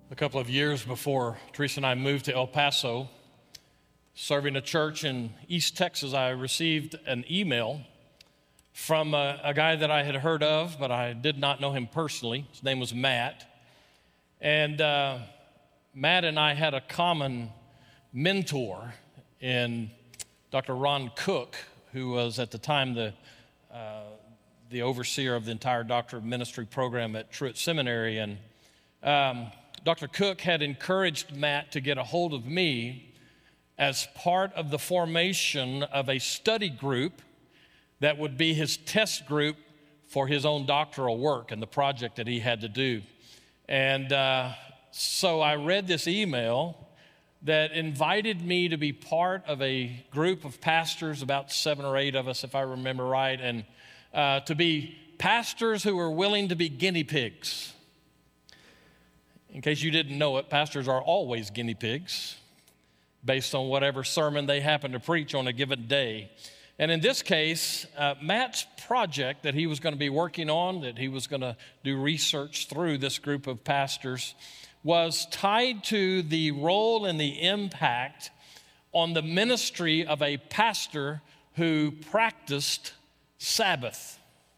A couple of years before Teresa and I moved to El Paso, serving a church in East Texas, I received an email from a guy that I had heard of, but I did not know him personally. His name was Matt. And Matt and I had a common mentor in Dr. Ron Cook, who was at the time the overseer of the entire Doctor of Ministry program at Truett Seminary. And Dr. Cook had encouraged Matt to get a hold of me as part of the formation of a study group that would be his test group for his own doctoral work and the project that he had to do. And so I read this email that invited me to be part of a group of pastors, about 7 or 8 of us, if I remember right, and to be pastors who were willing to be guinea pigs. In case you didn't know it, pastors are always guinea pigs based on whatever sermon they happen to preach on a given day. And in this case, Matt's project that he was going to be working on, that he was going to do research through this group of pastors, was tied to the role and the impact on the ministry of a pastor who practiced Sabbath.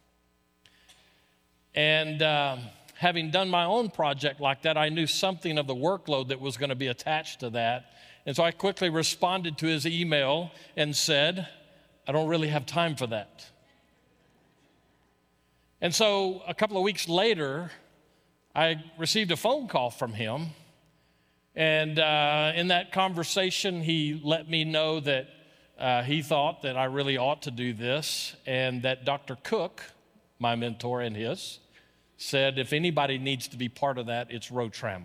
And having done my own project like that, I knew something of the workload that was going to be attached to that. And so I quickly responded to his email and said, I don't really have time for that. And so a couple of weeks later, I received a phone call from him. And in that conversation, he let me know that he thought that I really ought to do this, and that Dr. Cook, my mentor and his, said if anybody needs to be part of that, it's Roe Trammell.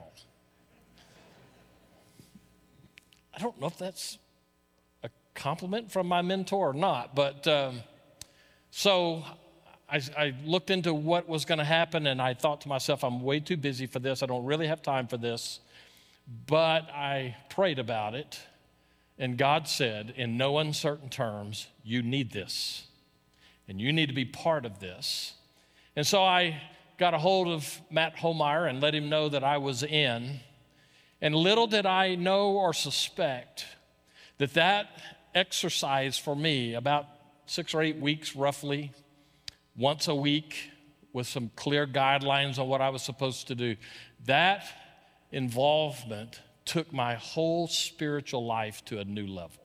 I don't know if that's a compliment from my mentor or not, but so I looked into what was going to happen, and I thought to myself, I'm way too busy for this. I don't really have time for this. But I prayed about it, and God said, in no uncertain terms, you need this, and you need to be part of this. And so I got a hold of Matt Homeyer and let him know that I was in. And little did I know or suspect that exercise for me, about 6 or 8 weeks roughly, once a week with some clear guidelines on what I was supposed to do, that involvement took my whole spiritual life to a new level.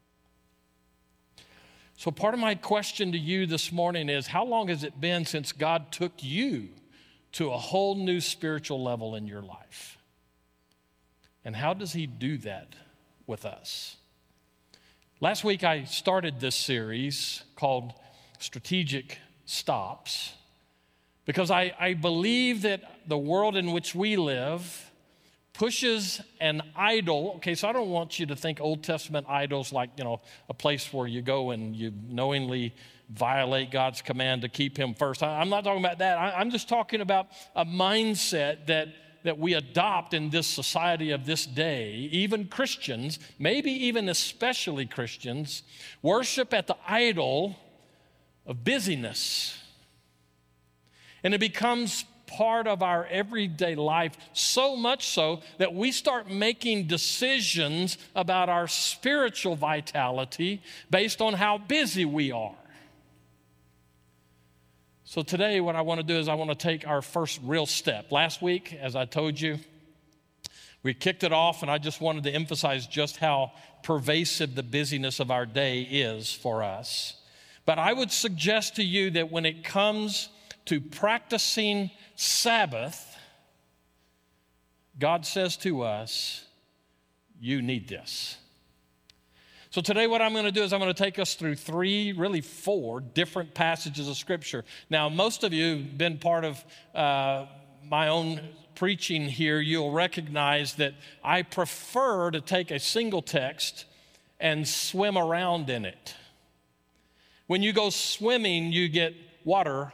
So part of my question to you this morning is, how long has it been since God took you to a whole new spiritual level in your life? And how does he do that with us? Last week I started this series called Strategic Stops because I believe that the world in which we live pushes an idol. Okay, so I don't want you to think Old Testament idols like, a place where you go and you knowingly violate God's command to keep him first. I'm not talking about that. I'm just talking about a mindset that we adopt in this society of this day. Even Christians, maybe even especially Christians, worship at the idol of busyness. And it becomes part of our everyday life, so much so that we start making decisions about our spiritual vitality based on how busy we are. So today what I want to do is I want to take our first real step. Last week, as I told you, we kicked it off, and I just wanted to emphasize just how pervasive the busyness of our day is for us. But I would suggest to you that when it comes to practicing Sabbath, God says to us, you need this. So today what I'm going to do is I'm going to take us through 3, really 4 different passages of Scripture. Now, most of you who've been part of my own preaching here, you'll recognize that I prefer to take a single text and swim around in it. When you go swimming, you get water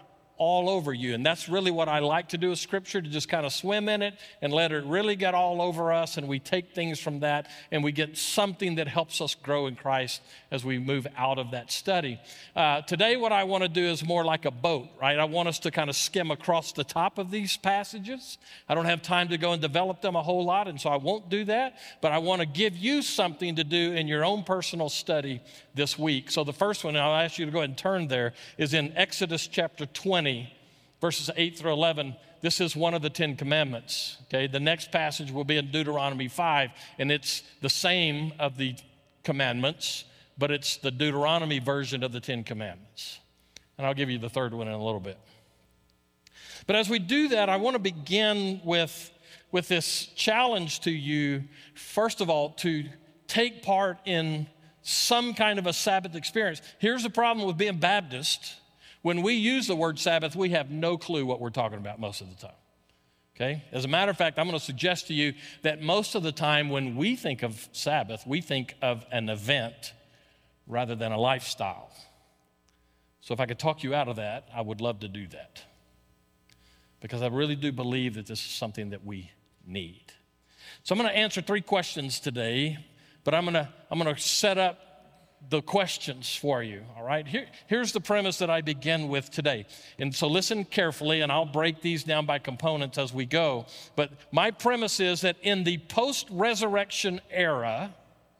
all over you. And that's really what I like to do with Scripture, to just kind of swim in it and let it really get all over us. And we take things from that and we get something that helps us grow in Christ as we move out of that study. Today, what I want to do is more like a boat, right? I want us to kind of skim across the top of these passages. I don't have time to go and develop them a whole lot, and so I won't do that. But I want to give you something to do in your own personal study this week. So the first one, and I'll ask you to go ahead and turn there, is in Exodus chapter 20, verses 8 through 11. This is one of the 10 commandments. Okay, the next passage will be in Deuteronomy 5, and it's the same of the commandments, but it's the Deuteronomy version of the 10 commandments. And I'll give you the third one in a little bit. But as we do that, I want to begin with this challenge to you, first of all, to take part in some kind of a Sabbath experience. Here's the problem with being Baptist. When we use the word Sabbath, we have no clue what we're talking about most of the time. Okay? As a matter of fact, I'm going to suggest to you that most of the time when we think of Sabbath, we think of an event rather than a lifestyle. So if I could talk you out of that, I would love to do that. Because I really do believe that this is something that we need. So I'm going to answer 3 questions today, but I'm going to set up the questions for you, all right? Here's the premise that I begin with today. And so listen carefully, and I'll break these down by components as we go. But my premise is that in the post-resurrection era,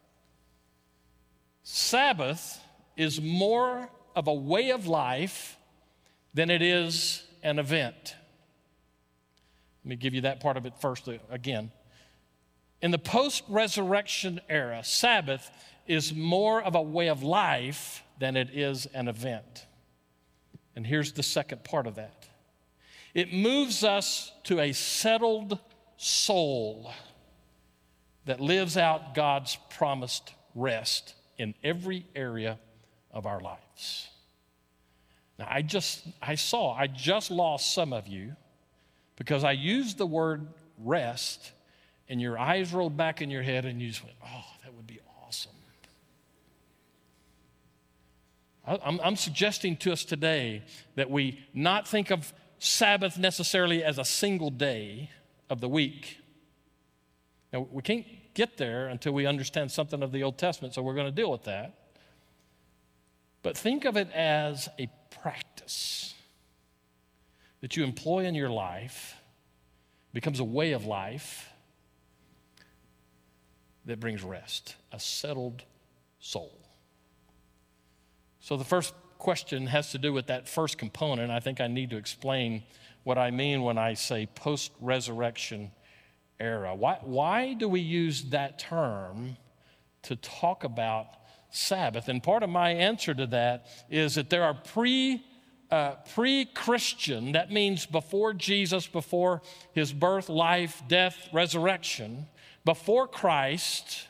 Sabbath is more of a way of life than it is an event. Let me give you that part of it first again. In the post-resurrection era, Sabbath is more of a way of life than it is an event. And here's the second part of that. It moves us to a settled soul that lives out God's promised rest in every area of our lives. Now, I just lost some of you because I used the word rest, and your eyes rolled back in your head, and you just went, oh, that would be awesome. I'm suggesting to us today that we not think of Sabbath necessarily as a single day of the week. Now, we can't get there until we understand something of the Old Testament, so we're going to deal with that. But think of it as a practice that you employ in your life, becomes a way of life that brings rest, a settled soul. So the first question has to do with that first component. I think I need to explain what I mean when I say post-resurrection era. Why do we use that term to talk about Sabbath? And part of my answer to that is that there are pre-Christian, that means before Jesus, before his birth, life, death, resurrection, before Christ,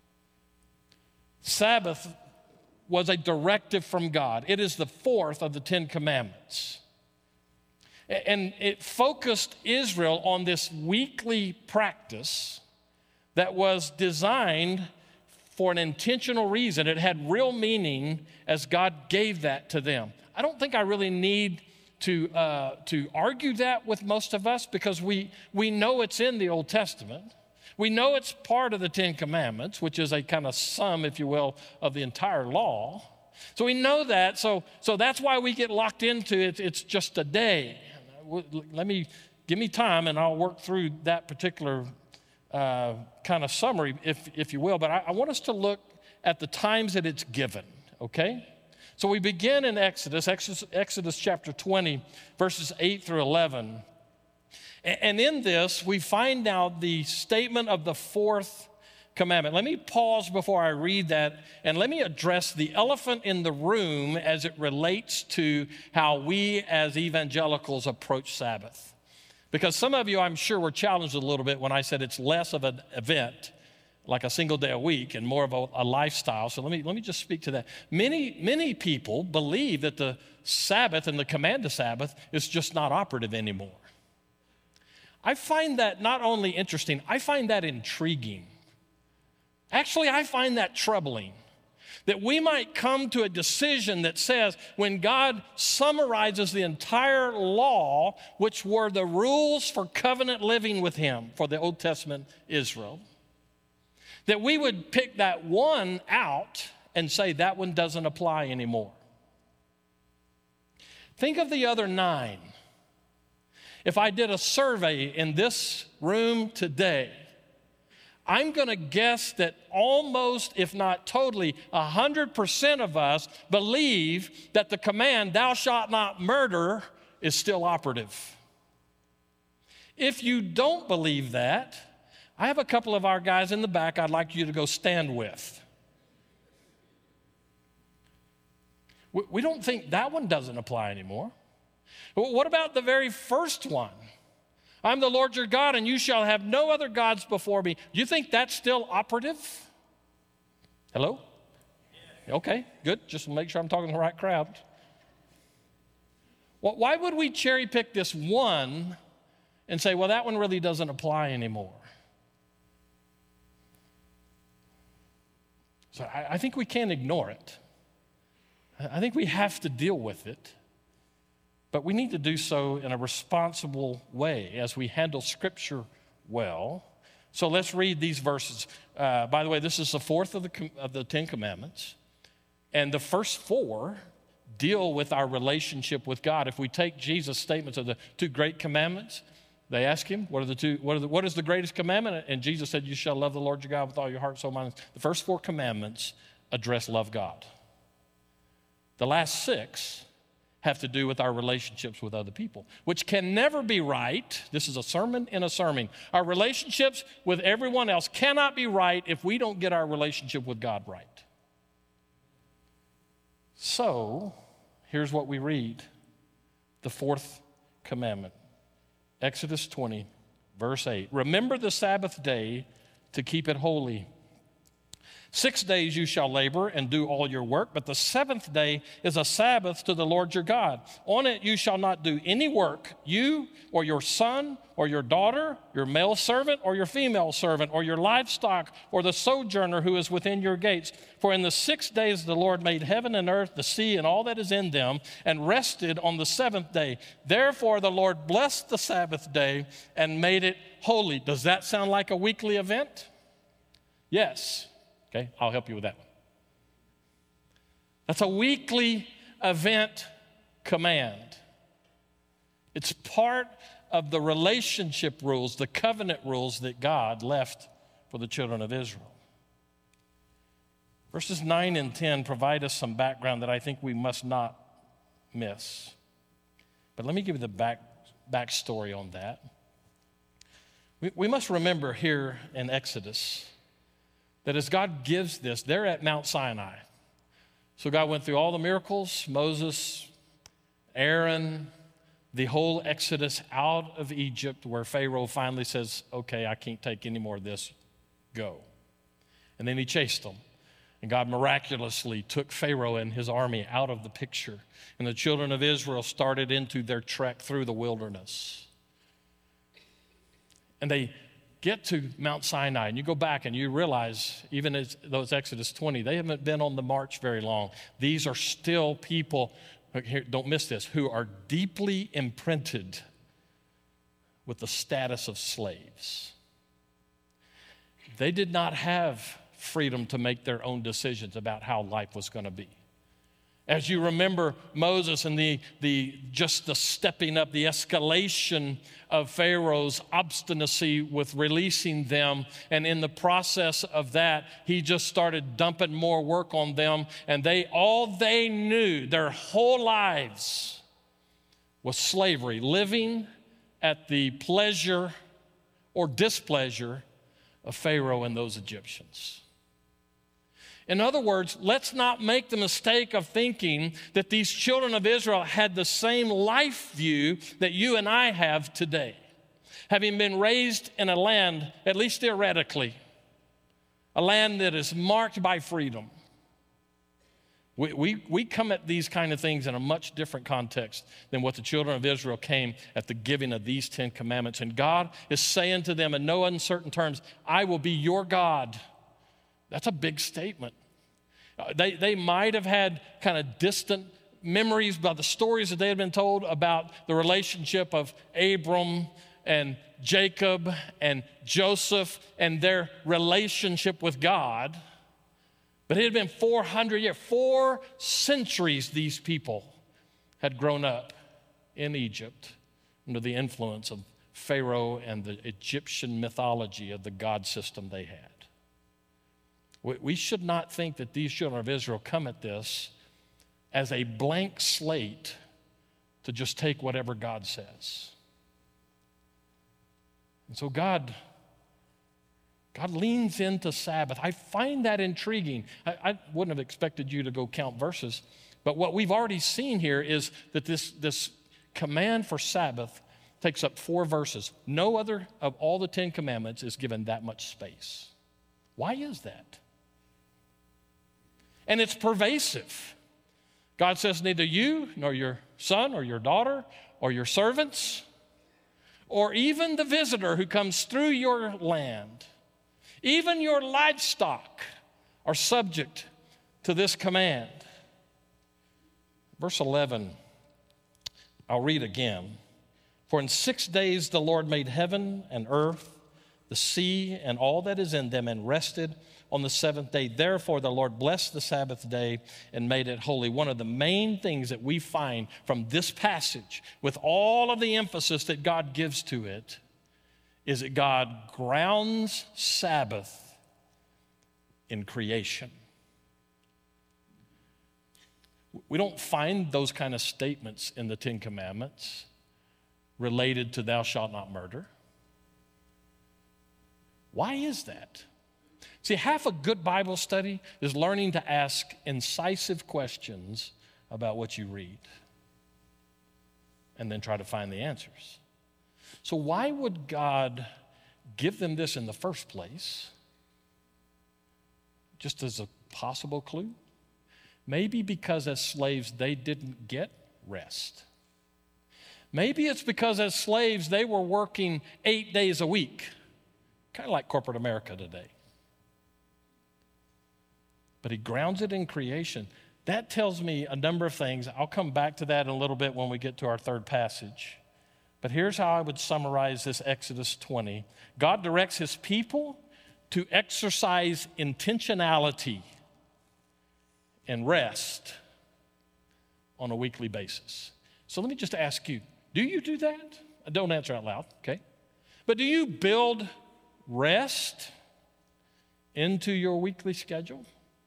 Sabbath was a directive from God. It is the fourth of the 10 commandments. And it focused Israel on this weekly practice that was designed for an intentional reason. It had real meaning as God gave that to them. I don't think I really need to argue that with most of us because we know it's in the Old Testament. We know it's part of the 10 Commandments, which is a kind of sum, if you will, of the entire law. So we know that. So that's why we get locked into it. It's just a day. Give me time, and I'll work through that particular kind of summary, if you will. But I want us to look at the times that it's given, okay? So we begin in Exodus chapter 20, verses 8 through 11. And in this, we find out the statement of the fourth commandment. Let me pause before I read that, and let me address the elephant in the room as it relates to how we as evangelicals approach Sabbath. Because some of you, I'm sure, were challenged a little bit when I said it's less of an event, like a single day a week, and more of a lifestyle. So let me just speak to that. Many people believe that the Sabbath and the command of Sabbath is just not operative anymore. I find that not only interesting, I find that intriguing. Actually, I find that troubling. that we might come to a decision that says when God summarizes the entire law, which were the rules for covenant living with him for the Old Testament Israel, that we would pick that one out and say that one doesn't apply anymore. Think of the other 9. If I did a survey in this room today, I'm going to guess that almost, if not totally, 100% of us believe that the command, thou shalt not murder, is still operative. If you don't believe that, I have a couple of our guys in the back I'd like you to go stand with. We don't think that one doesn't apply anymore. What about the very first one? I'm the Lord your God, and you shall have no other gods before me. Do you think that's still operative? Hello? Okay, good. Just to make sure I'm talking to the right crowd. Well, why would we cherry pick this one and say, well, that one really doesn't apply anymore? So I think we can't ignore it. I think we have to deal with it. But we need to do so in a responsible way as we handle Scripture well. So let's read these verses. By the way, this is the fourth of the 10 Commandments. And the first 4 deal with our relationship with God. If we take Jesus' statements of the 2 great commandments, they ask him, what is the greatest commandment? And Jesus said, you shall love the Lord your God with all your heart, soul, mind. The first 4 commandments address love God. The last 6 have to do with our relationships with other people, which can never be right. This is a sermon in a sermon. Our relationships with everyone else cannot be right if we don't get our relationship with God right. So, here's what we read. The 4th commandment. Exodus 20, verse 8. Remember the Sabbath day to keep it holy. 6 days you shall labor and do all your work, but the 7th day is a Sabbath to the Lord your God. On it you shall not do any work, you or your son or your daughter, your male servant or your female servant, or your livestock or the sojourner who is within your gates. For in the 6 days the Lord made heaven and earth, the sea, and all that is in them, and rested on the 7th day. Therefore the Lord blessed the Sabbath day and made it holy. Does that sound like a weekly event? Yes. Okay, I'll help you with that one. That's a weekly event command. It's part of the relationship rules, the covenant rules that God left for the children of Israel. Verses 9 and 10 provide us some background that I think we must not miss. But let me give you the backstory on that. We must remember here in Exodus that as God gives this, they're at Mount Sinai. So God went through all the miracles, Moses, Aaron, the whole Exodus out of Egypt, where Pharaoh finally says, okay, I can't take any more of this, go. And then he chased them. And God miraculously took Pharaoh and his army out of the picture. And the children of Israel started into their trek through the wilderness. And they get to Mount Sinai, and you go back and you realize, even as those Exodus 20, they haven't been on the march very long. These are still people, here, don't miss this, who are deeply imprinted with the status of slaves. They did not have freedom to make their own decisions about how life was going to be. As you remember Moses and the stepping up, the escalation of Pharaoh's obstinacy with releasing them, and in the process of that, he just started dumping more work on them, and all they knew their whole lives was slavery, living at the pleasure or displeasure of Pharaoh and those Egyptians. In other words, let's not make the mistake of thinking that these children of Israel had the same life view that you and I have today. Having been raised in a land, at least theoretically, a land that is marked by freedom. We come at these kind of things in a much different context than what the children of Israel came at the giving of these 10 commandments. And God is saying to them in no uncertain terms, I will be your God. That's a big statement. They might have had kind of distant memories about the stories that they had been told about the relationship of Abram and Jacob and Joseph and their relationship with God. But it had been 400 years, 4 centuries these people had grown up in Egypt under the influence of Pharaoh and the Egyptian mythology of the god system they had. We should not think that these children of Israel come at this as a blank slate to just take whatever God says. And so God leans into Sabbath. I find that intriguing. I wouldn't have expected you to go count verses, but what we've already seen here is that this command for Sabbath takes up 4 verses. No other of all the 10 commandments is given that much space. Why is that? And it's pervasive. God says neither you nor your son or your daughter or your servants or even the visitor who comes through your land, even your livestock, are subject to this command. Verse 11, I'll read again. For in 6 days the Lord made heaven and earth, the sea, and all that is in them, and rested on the 7th day. Therefore the Lord blessed the Sabbath day and made it holy. One of the main things that we find from this passage, with all of the emphasis that God gives to it, is that God grounds Sabbath in creation. We don't find those kind of statements in the 10 Commandments related to thou shalt not murder. Why is that? See, half a good Bible study is learning to ask incisive questions about what you read and then try to find the answers. So why would God give them this in the first place? Just as a possible clue? Maybe because as slaves they didn't get rest. Maybe it's because as slaves they were working 8 days a week, kind of like corporate America today. But he grounds it in creation. That tells me a number of things. I'll come back to that in a little bit when we get to our third passage. But here's how I would summarize this Exodus 20. God directs his people to exercise intentionality and rest on a weekly basis. So let me just ask you, do you do that? Don't answer out loud, okay? But do you build rest into your weekly schedule?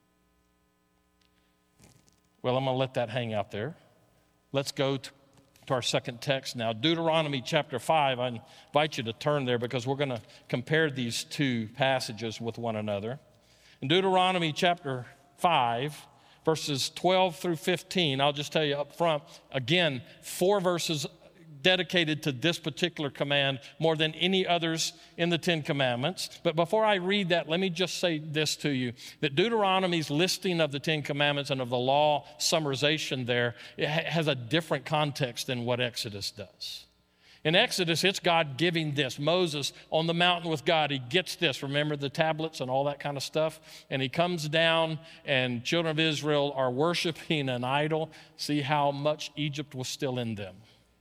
Well, I'm going to let that hang out there. Let's go to our second text now. Deuteronomy chapter 5. I invite you to turn there because we're going to compare these 2 passages with one another. In Deuteronomy chapter 5, verses 12 through 15, I'll just tell you up front, again, 4 verses dedicated to this particular command more than any others in the 10 Commandments. But before I read that, let me just say this to you, that Deuteronomy's listing of the 10 Commandments and of the law summarization there, it has a different context than what Exodus does. In Exodus, it's God giving this. Moses on the mountain with God, he gets this. Remember the tablets and all that kind of stuff? And he comes down and children of Israel are worshiping an idol. See how much Egypt was still in them.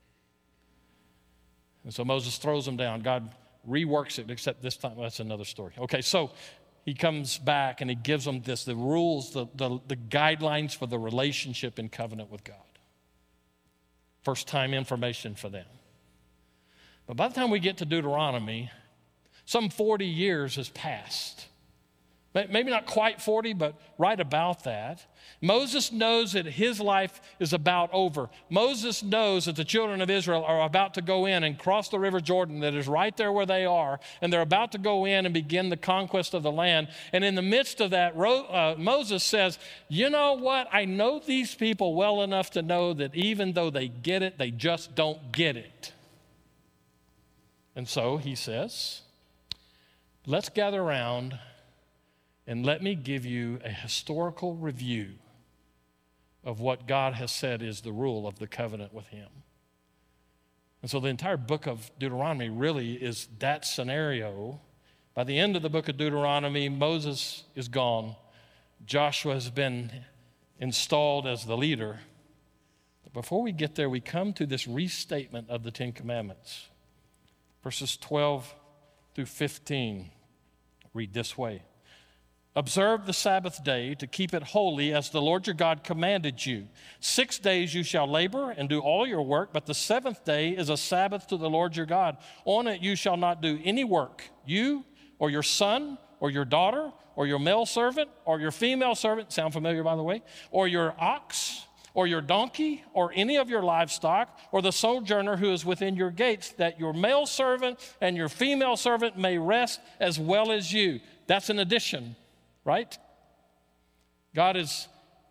And so Moses throws them down. God reworks it, except this time, that's another story. Okay, so he comes back and he gives them this, the rules, the guidelines for the relationship in covenant with God. First time information for them. But by the time we get to Deuteronomy, some 40 years has passed. Maybe not quite 40, but right about that. Moses knows that his life is about over. Moses knows that the children of Israel are about to go in and cross the river Jordan that is right there where they are, and they're about to go in and begin the conquest of the land. And in the midst of that, Moses says, you know what? I know these people well enough to know that even though they get it, they just don't get it. And so he says, let's gather around and let me give you a historical review of what God has said is the rule of the covenant with him. And so the entire book of Deuteronomy really is that scenario. By the end of the book of Deuteronomy, Moses is gone. Joshua has been installed as the leader. But before we get there, we come to this restatement of the Ten Commandments. Verses 12 through 15 read this way. Observe the Sabbath day to keep it holy as the Lord your God commanded you. 6 days you shall labor and do all your work, but the seventh day is a Sabbath to the Lord your God. On it you shall not do any work, you or your son or your daughter or your male servant or your female servant, sound familiar by the way, or your ox or your donkey or any of your livestock or the sojourner who is within your gates, that your male servant and your female servant may rest as well as you. That's an addition. Right? God is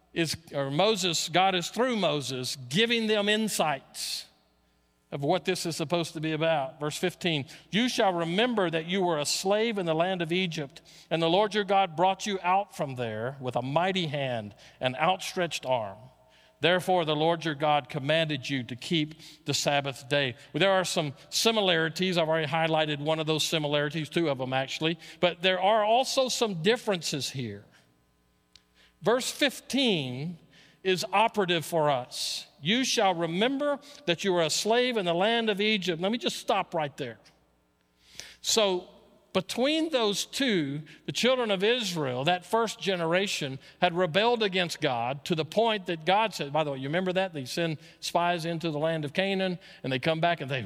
through Moses giving them insights of what this is supposed to be about. Verse 15, you shall remember that you were a slave in the land of Egypt, and the Lord your God brought you out from there with a mighty hand and outstretched arm. Therefore, the Lord your God commanded you to keep the Sabbath day. Well, there are some similarities. I've already highlighted one of those similarities, two of them actually. But there are also some differences here. Verse 15 is operative for us. You shall remember that you were a slave in the land of Egypt. Let me just stop right there. So, between those two, the children of Israel, that first generation, had rebelled against God to the point that God said, by the way, you remember that? They send spies into the land of Canaan, and they come back and they,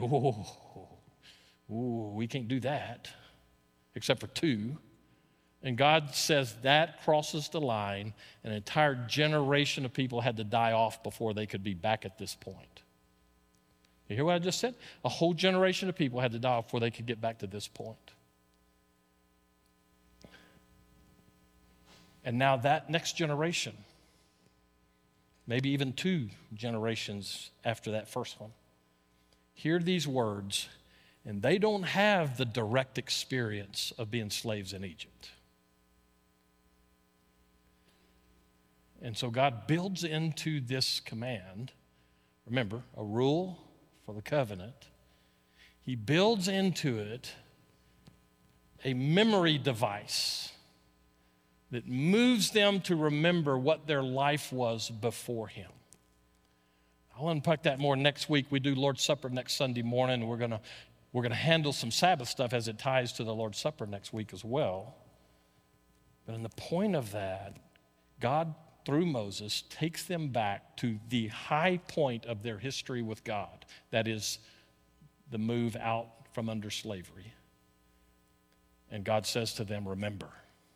we can't do that, except for two. And God says that crosses the line. An entire generation of people had to die off before they could be back at this point. You hear what I just said? A whole generation of people had to die off before they could get back to this point. And now that next generation, maybe even two generations after that first one, hear these words, and they don't have the direct experience of being slaves in Egypt. And so God builds into this command, remember, a rule for the covenant. He builds into it a memory device that moves them to remember what their life was before Him. I'll unpack that more next week. We do Lord's Supper next Sunday morning, and we're gonna handle some Sabbath stuff as it ties to the Lord's Supper next week as well. But in the point of that, God, through Moses, takes them back to the high point of their history with God. That is the move out from under slavery. And God says to them, remember.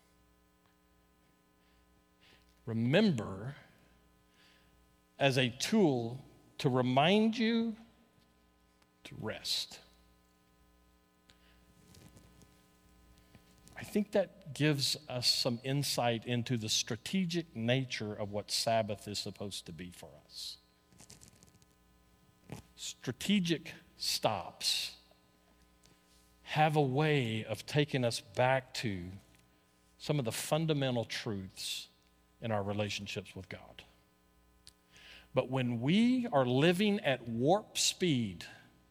Remember as a tool to remind you to rest. I think that gives us some insight into the strategic nature of what Sabbath is supposed to be for us. Strategic stops have a way of taking us back to some of the fundamental truths in our relationships with God. But when we are living at warp speed,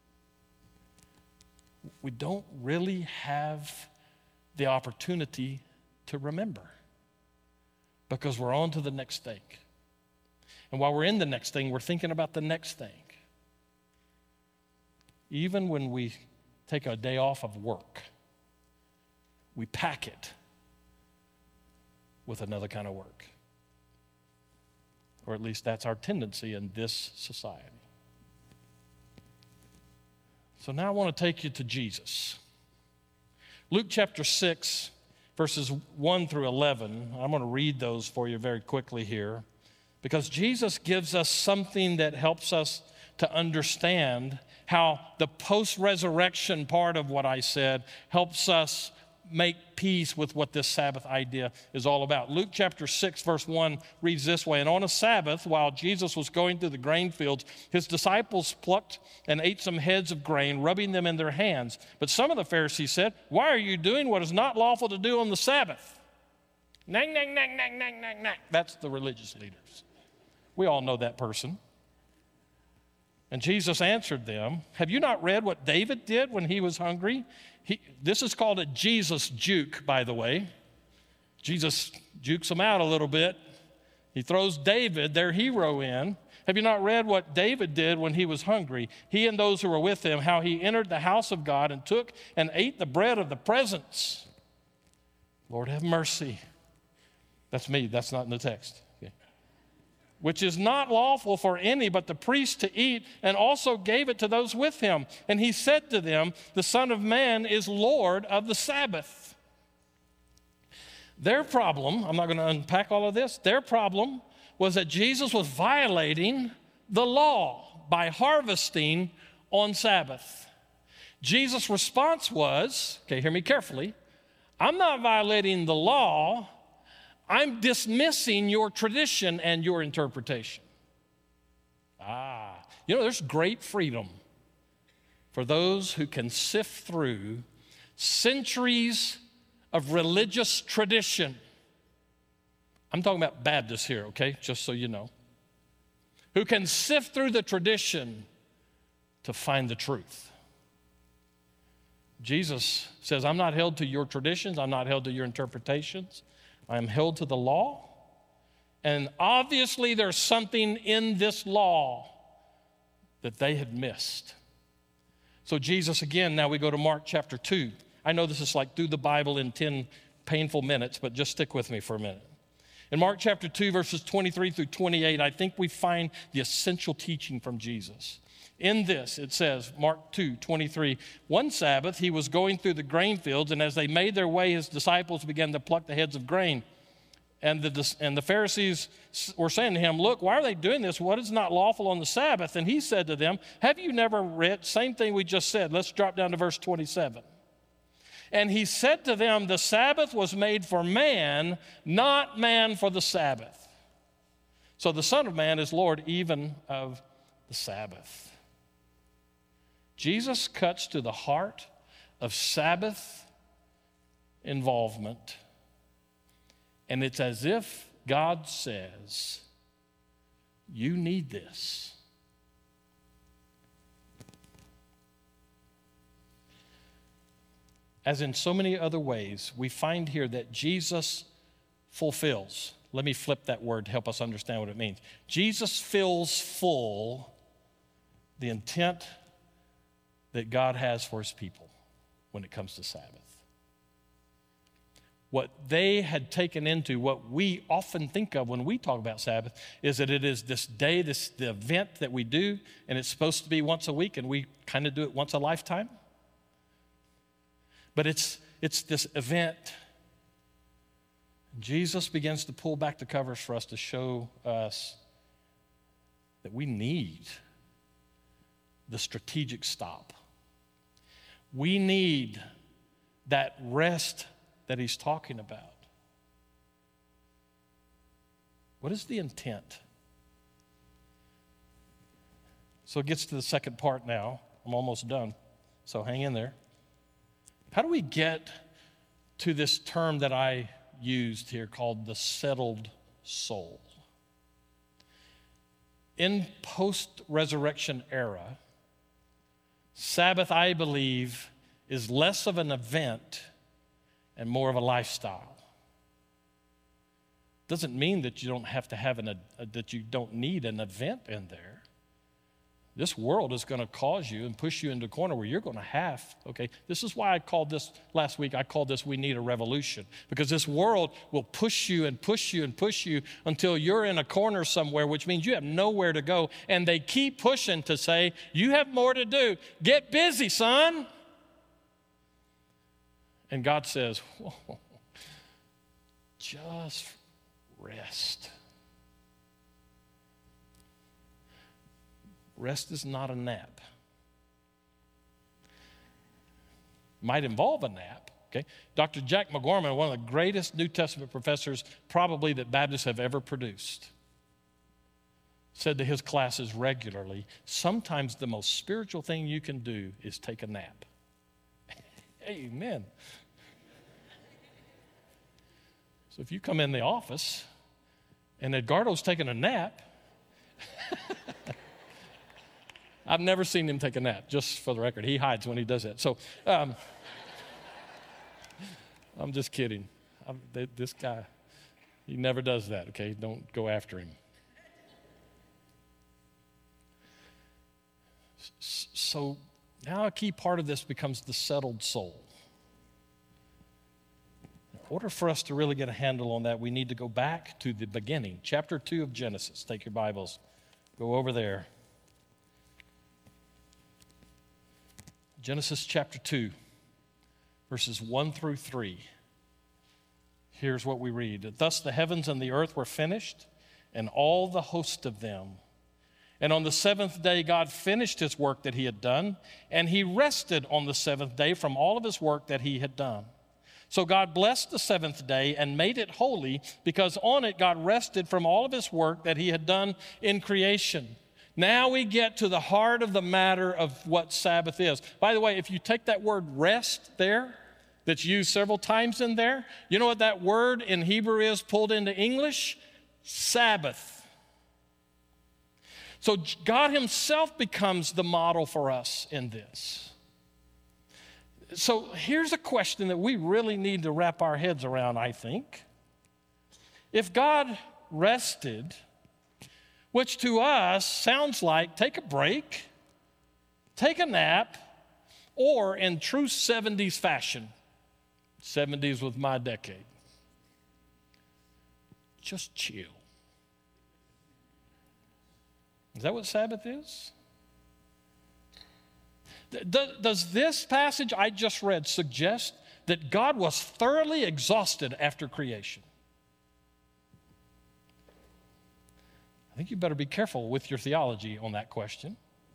we don't really have the opportunity to remember because we're on to the next thing. And while we're in the next thing, we're thinking about the next thing. Even when we take a day off of work, we pack it with another kind of work. Or at least that's our tendency in this society. So now I want to take you to Jesus. Luke chapter 6, verses 1 through 11. I'm going to read those for you very quickly here because Jesus gives us something that helps us to understand how the post-resurrection part of what I said helps us make peace with what this Sabbath idea is all about. Luke chapter 6, verse 1 reads this way, and on a Sabbath, while Jesus was going through the grain fields, his disciples plucked and ate some heads of grain, rubbing them in their hands. But some of the Pharisees said, why are you doing what is not lawful to do on the Sabbath? Nang, nang, nang, nang, nang, nang, nang. That's the religious leaders. We all know that person. And Jesus answered them, have you not read what David did when he was hungry? This is called a Jesus juke, by the way. Jesus jukes them out a little bit. He throws David, their hero, in. Have you not read what David did when he was hungry? He and those who were with him, how he entered the house of God and took and ate the bread of the presence. Lord, have mercy. That's me. That's not in the text. Okay. Which is not lawful for any but the priest to eat, and also gave it to those with him. And he said to them, the Son of Man is Lord of the Sabbath. Their problem, I'm not going to unpack all of this, their problem was that Jesus was violating the law by harvesting on Sabbath. Jesus' response was, okay, hear me carefully, I'm not violating the law, I'm dismissing your tradition and your interpretation. There's great freedom for those who can sift through centuries of religious tradition. I'm talking about Baptists here, okay, just so you know, who can sift through the tradition to find the truth. Jesus says, I'm not held to your traditions, I'm not held to your interpretations, I am held to the law. And obviously there's something in this law that they had missed. So Jesus, again, now we go to Mark chapter 2. I know this is like through the Bible in 10 painful minutes, but just stick with me for a minute. In Mark chapter 2, verses 23 through 28, I think we find the essential teaching from Jesus. In this, it says, Mark 2:23, one Sabbath he was going through the grain fields, and as they made their way, his disciples began to pluck the heads of grain. And the Pharisees were saying to him, look, why are they doing this? What is not lawful on the Sabbath? And he said to them, have you never read? Same thing we just said. Let's drop down to verse 27. And he said to them, the Sabbath was made for man, not man for the Sabbath. So the Son of Man is Lord even of the Sabbath. Jesus cuts to the heart of Sabbath involvement. And it's as if God says, you need this. As in so many other ways, we find here that Jesus fulfills. Let me flip that word to help us understand what it means. Jesus fills full the intent that God has for his people when it comes to Sabbath. What they had taken into, what we often think of when we talk about Sabbath, is that it is this day, the event that we do, and it's supposed to be once a week, and we kind of do it once a lifetime. But it's this event. Jesus begins to pull back the covers for us to show us that we need the strategic stop. We need that rest that he's talking about. What is the intent? So it gets to the second part now. I'm almost done, so hang in there. How do we get to this term that I used here called the settled soul? In post-resurrection era, Sabbath, I believe, is less of an event and more of a lifestyle. Doesn't mean that you don't have to have that you don't need an event in there. This world is going to cause you and push you into a corner where you're going to have, okay, this is why I called this last week, I called this We Need a Revolution. Because this world will push you and push you and push you until you're in a corner somewhere, which means you have nowhere to go. And they keep pushing to say, you have more to do. Get busy, son. And God says, whoa, just rest. Rest is not a nap. Might involve a nap, okay? Dr. Jack McGorman, one of the greatest New Testament professors probably that Baptists have ever produced, said to his classes regularly, sometimes the most spiritual thing you can do is take a nap. Amen. So if you come in the office and Edgardo's taking a nap, I've never seen him take a nap, just for the record. He hides when he does that. So I'm just kidding. This guy, he never does that, okay? Don't go after him. So now a key part of this becomes the settled soul. In order for us to really get a handle on that, we need to go back to the beginning. Chapter 2 of Genesis. Take your Bibles. Go over there. Genesis chapter 2, verses 1 through 3. Here's what we read. Thus the heavens and the earth were finished, and all the host of them. And on the seventh day God finished his work that he had done, and he rested on the seventh day from all of his work that he had done. So God blessed the seventh day and made it holy, because on it God rested from all of his work that he had done in creation. Now we get to the heart of the matter of what Sabbath is. By the way, if you take that word rest there, that's used several times in there, you know what that word in Hebrew is pulled into English? Sabbath. So God himself becomes the model for us in this. So here's a question that we really need to wrap our heads around, I think. If God rested, which to us sounds like take a break, take a nap, or in true 70s fashion, 70s was my decade, just chill. Is that what Sabbath is? Does this passage I just read suggest that God was thoroughly exhausted after creation? I think you better be careful with your theology on that question.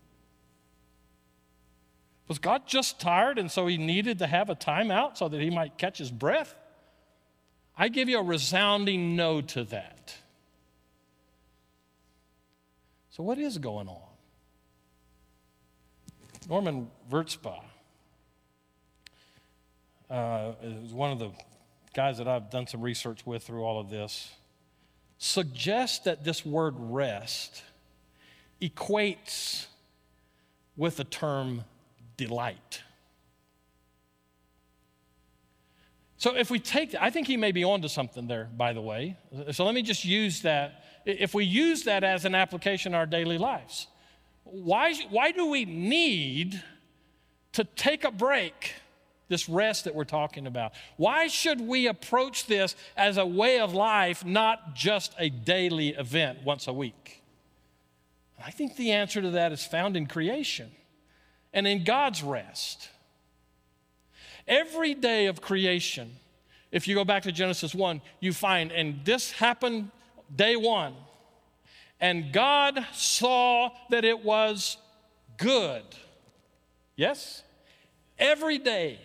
Was God just tired and so he needed to have a timeout so that he might catch his breath? I give you a resounding no to that. So what is going on? Norman Wurzbach is one of the guys that I've done some research with through all of this, suggests that this word rest equates with the term delight. So if we take that, I think he may be onto something there, by the way. So let me just use that. If we use that as an application in our daily lives, why do we need to take a break, this rest that we're talking about? Why should we approach this as a way of life, not just a daily event once a week? I think the answer to that is found in creation and in God's rest. Every day of creation, if you go back to Genesis 1, you find, and this happened day one, and God saw that it was good. Yes? Every day.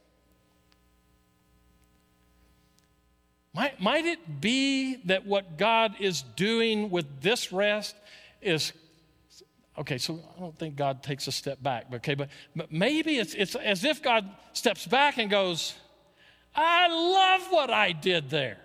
Might it be that what God is doing with this rest is, okay, so I don't think God takes a step back, okay, but maybe it's as if God steps back and goes, I love what I did there.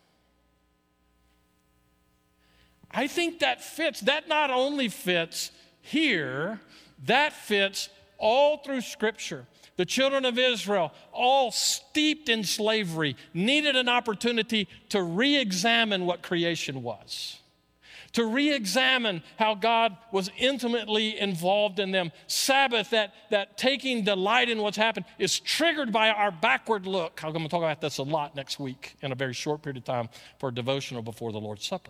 I think that fits. That not only fits here, that fits all through Scripture. The children of Israel, all steeped in slavery, needed an opportunity to re-examine what creation was, to re-examine how God was intimately involved in them. Sabbath, that taking delight in what's happened, is triggered by our backward look. I'm going to talk about this a lot next week in a very short period of time for a devotional before the Lord's Supper.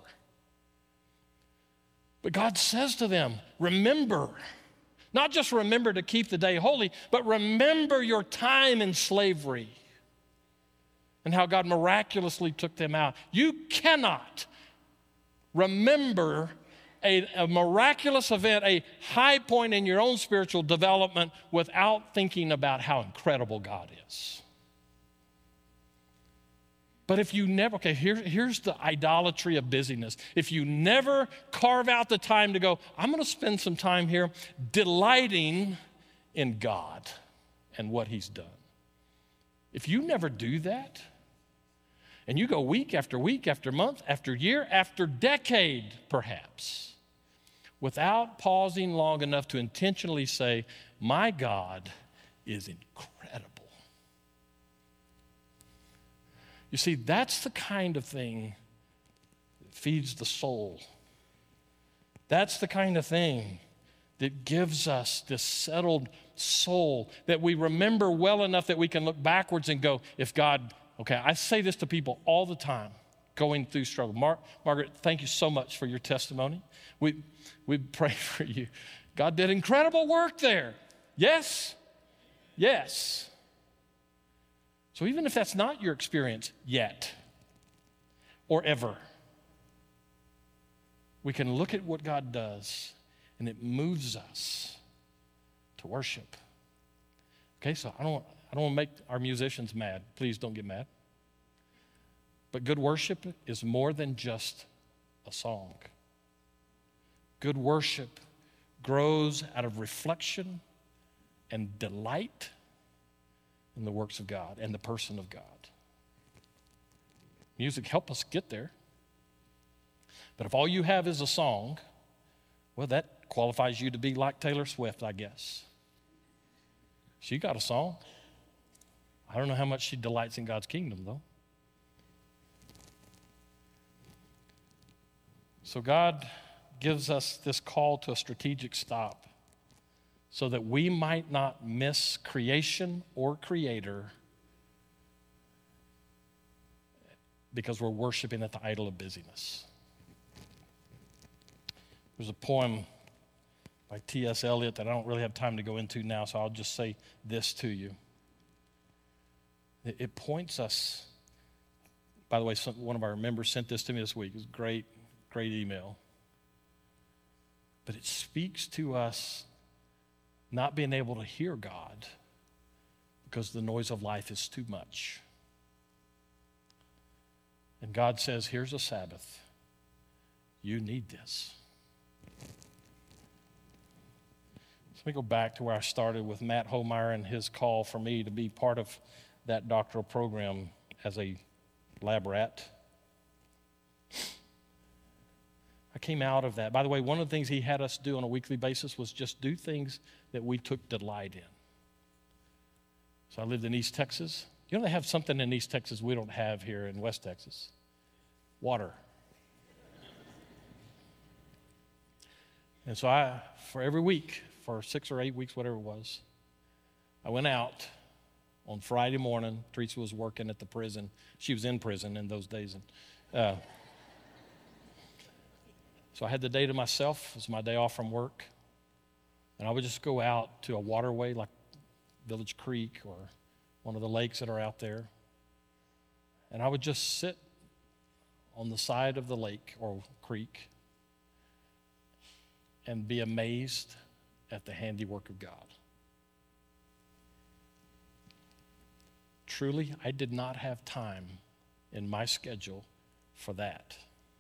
But God says to them, remember, not just remember to keep the day holy, but remember your time in slavery and how God miraculously took them out. You cannot remember a miraculous event, a high point in your own spiritual development without thinking about how incredible God is. But if you never, okay, here's the idolatry of busyness. If you never carve out the time to go, I'm going to spend some time here delighting in God and what he's done. If you never do that, and you go week after week after month after year after decade, perhaps, without pausing long enough to intentionally say, my God is incredible. You see, that's the kind of thing that feeds the soul. That's the kind of thing that gives us this settled soul that we remember well enough that we can look backwards and go, if God, okay, I say this to people all the time going through struggle. Margaret, thank you so much for your testimony. We pray for you. God did incredible work there. Yes? Yes. So even if that's not your experience yet or ever, we can look at what God does and it moves us to worship. Okay, so I don't want to make our musicians mad. Please don't get mad. But good worship is more than just a song. Good worship grows out of reflection and delight in the works of God and the person of God. Music helps us get there. But if all you have is a song, well, that qualifies you to be like Taylor Swift, I guess. She got a song. I don't know how much she delights in God's kingdom, though. So God gives us this call to a strategic stop so that we might not miss creation or creator because we're worshiping at the idol of busyness. There's a poem by T.S. Eliot that I don't really have time to go into now, so I'll just say this to you. It points us, by the way, one of our members sent this to me this week. It was a great email. But it speaks to us not being able to hear God because the noise of life is too much. And God says, here's a Sabbath. You need this. Let me go back to where I started with Matt Homeyer and his call for me to be part of that doctoral program as a lab rat. I came out of that. By the way, one of the things he had us do on a weekly basis was just do things that we took delight in. So I lived in East Texas. You know, they have something in East Texas we don't have here in West Texas. Water. And so for every week, for 6 or 8 weeks, whatever it was, I went out on Friday morning. Teresa was working at the prison. She was in prison in those days. And so I had the day to myself. It was my day off from work. And I would just go out to a waterway like Village Creek or one of the lakes that are out there. And I would just sit on the side of the lake or creek and be amazed at the handiwork of God. Truly, I did not have time in my schedule for that.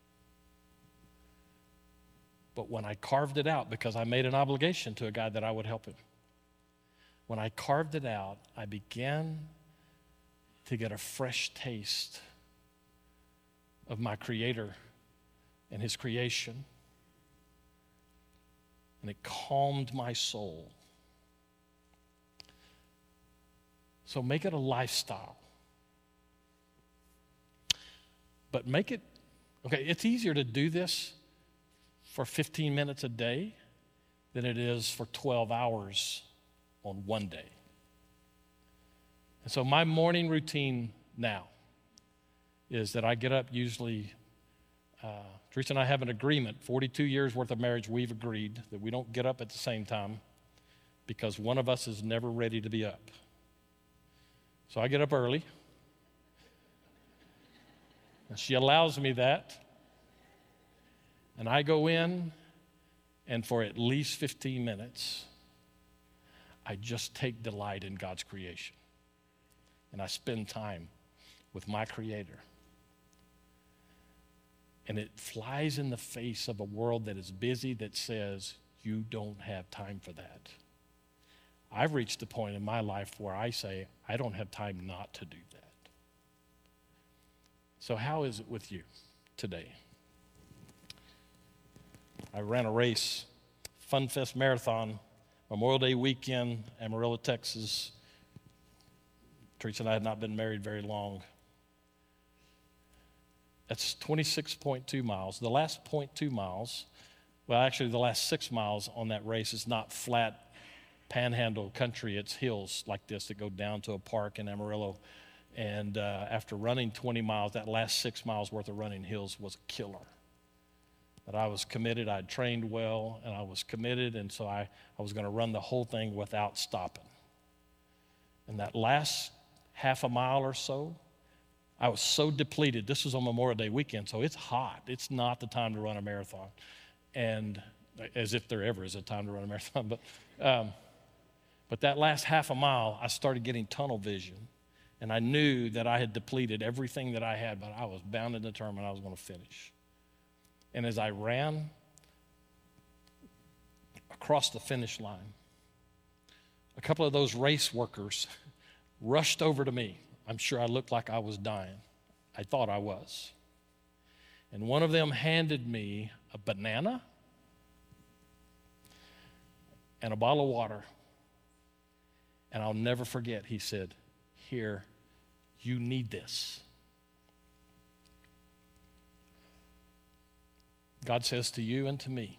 But when I carved it out, because I made an obligation to a guy that I would help him, when I carved it out, I began to get a fresh taste of my Creator and His creation. And it calmed my soul. So make it a lifestyle. But make it, okay, it's easier to do this for 15 minutes a day than it is for 12 hours on one day. And so my morning routine now is that I get up usually, Teresa and I have an agreement, 42 years worth of marriage, we've agreed that we don't get up at the same time because one of us is never ready to be up. So I get up early, and she allows me that. And I go in, and for at least 15 minutes, I just take delight in God's creation. And I spend time with my Creator. And it flies in the face of a world that is busy that says, you don't have time for that. I've reached a point in my life where I say, I don't have time not to do that. So how is it with you today? I ran a race, Fun Fest Marathon, Memorial Day weekend, Amarillo, Texas. Teresa and I had not been married very long. That's 26.2 miles. The last 0.2 miles, well, actually the last 6 miles on that race is not flat panhandle country. It's hills like this that go down to a park in Amarillo. And after running 20 miles, that last 6 miles worth of running hills was a killer. But I was committed. I had trained well, and I was committed, and so I was going to run the whole thing without stopping. And that last half a mile or so, I was so depleted. This was on Memorial Day weekend, so it's hot. It's not the time to run a marathon, and as if there ever is a time to run a marathon. But that last half a mile, I started getting tunnel vision, and I knew that I had depleted everything that I had, but I was bound and determined I was going to finish. And as I ran across the finish line, a couple of those race workers rushed over to me. I'm sure I looked like I was dying. I thought I was. And one of them handed me a banana and a bottle of water. And I'll never forget, he said, "Here, you need this." God says to you and to me,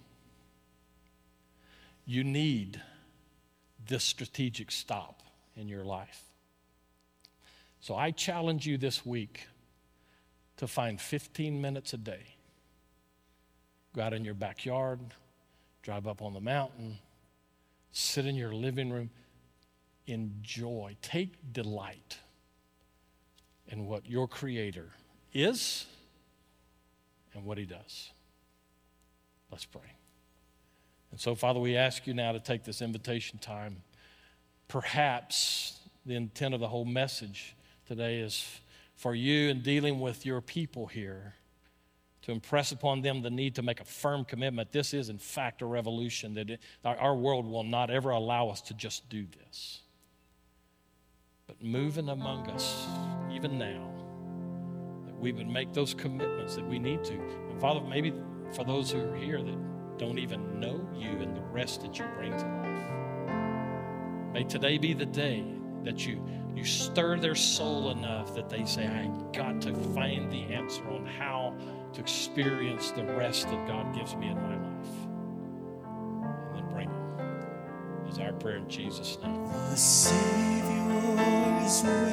you need this strategic stop in your life. So I challenge you this week to find 15 minutes a day. Go out in your backyard, drive up on the mountain, sit in your living room, enjoy, take delight in what your Creator is and what He does. Let's pray. And so, Father, we ask you now to take this invitation time. Perhaps the intent of the whole message today is for you in dealing with your people here to impress upon them the need to make a firm commitment. This is, in fact, a revolution that our world will not ever allow us to just do this. But moving among us, even now, that we would make those commitments that we need to. And Father, maybe for those who are here that don't even know you and the rest that you bring to life, may today be the day that you stir their soul enough that they say, I got to find the answer on how to experience the rest that God gives me in my life. And then bring it. It's our prayer in Jesus' name. The Savior is